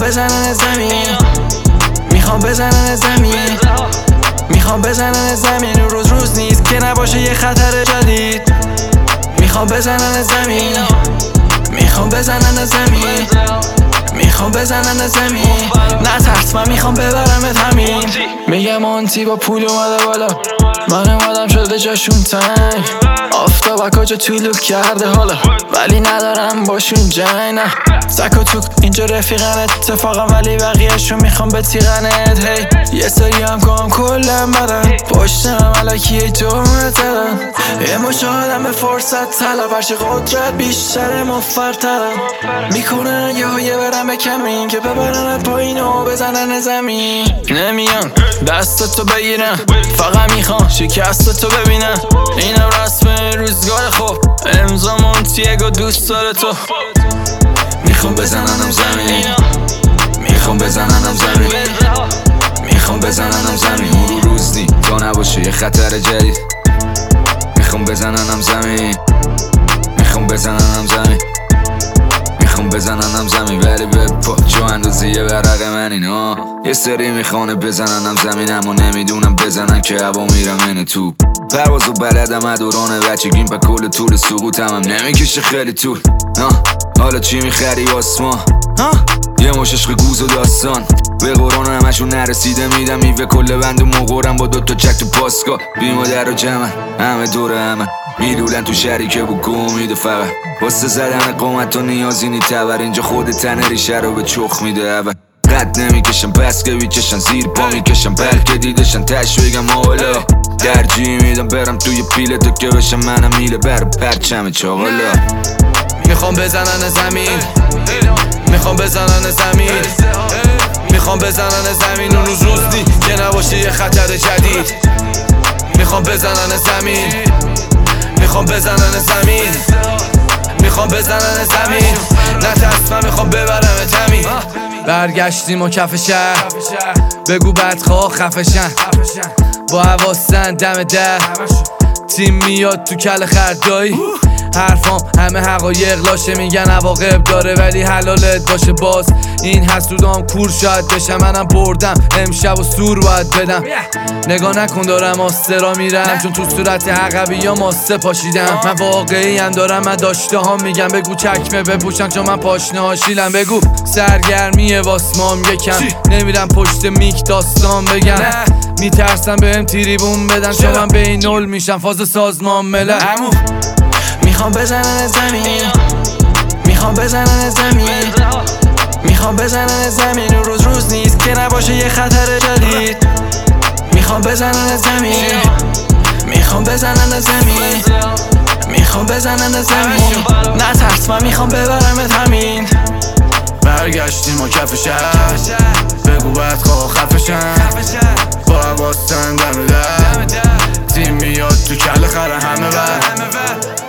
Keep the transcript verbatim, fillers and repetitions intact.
بزنن زمین، میخوام بزنن زمین، میخوام بزنن زمین. روز روز نیست که نباشه یه خطر جدید. میخوام بزنن زمین، میخوام بزنن زمین، میخوام بزنن زمین. نترس من میخوام ببرمت همین. میگم مونتی با پول اومده بالا، من اومدم شده جاشون تنگ. آفتاب کجا طولو کرده حالا، ولی ندارم باشون جنگ. نه سک و توک اینجا رفیقن اتفاقا، ولی بقیهشون میخوام به تیغنت. هی یه سری هم کام کلم بدن، پشتم علکی جمعه دادن. یه مشاهدم به فرصت طلب، هرچی قدرت بیشتر مفرترم. میکنن یه یه برم به کمین که ببرن پایین و بزنن زمین. نمیان دستتو بگیرن، فقط میخوام شکستتو ببینن. اینم رسم روزگار خوب، امضا مونتیگو دوست داره تو. میخوام بزننم زمین، میخوام بزننم زمین، میخوام بزننم زمین. رو روز نی تا نباشه یه خطر جدید. میخوام بزننم زمین، میخوام بزننم زمین، میخوام بزننم زمین. ولی به پا جو اندازه یه ورق من اینا. یه سری میخوانه بزننم زمین، اما نمیدونم بزنن که هوا میرم اینه تو. پروازو بلدم ادوران بچگیم، پا کل طول سقوطم هم نمیکشه خیلی طول. حالا چی میخری آسمان؟ یه مش عشق گوز و داستان، به قرآن همشون نرسیده میدم میوه کل بند و مقرم با دوتا چک تو پاسکا. بی مادر و جمع همه دور همه میلولن تو شریکه و گم میده فقط واسه زدن قومت و نیازی نی تبر. اینجا خود تنه ریشه رو به چخ میده اول. قد نمیکشم پس که بیچشن، زیر پا میکشم بلکه دیدشن تش بگم حالا. ترجیح میدم برم توی پیله تا که بشم منم میله بر پرچم چاقالا. میخوام بزنن زمین، میخوام بزنن زمین، میخوام بزنن زمین. اون روز روز دی که نباشه یه خطر جدید. میخوام بزنن زمین، میخوام بزنن زمین، میخوام بزنن زمین. نترس من میخوام ببرم تمین. برگشتیم و کف شهر، بگو بدخواه خفشن، با حواسن دم در. تیم میاد تو کل خردایی، حرفام همه حقایق لاشه. میگن عواقب داره ولی حلالت باشه. باز این حسودام کور شاید بشم، منم بردم امشب و سور باید بدم. نگاه نکن دارم آسترا میرم، چون تو صورت عقبی یا ماسته پاشیدم. من واقعی هم دارم، من داشته ها میگم. بگو چکمه بپوشن چون من پاشنه هاشیلم. بگو سرگرمیه واسمام یکم، نمیرم پشت میک داستان بگم. میترسم بهم تریبون بدن چون من بین نول میشم فاز سازمان ملل. میخوام بزنن زمین، میخوام بزنن زمین، میخوام بزنن زمین. روز روز نیست که نباشه یه خطر جدید. میخوام بزنن زمین، میخوام بزنن زمین، میخوام بزنن زمین. نترس من میخوام ببرمت همین. برگشتیم و کف شهر، بگو بدخواه خفشن، با حواسن دم در. تیم میاد تو کل خره همه بر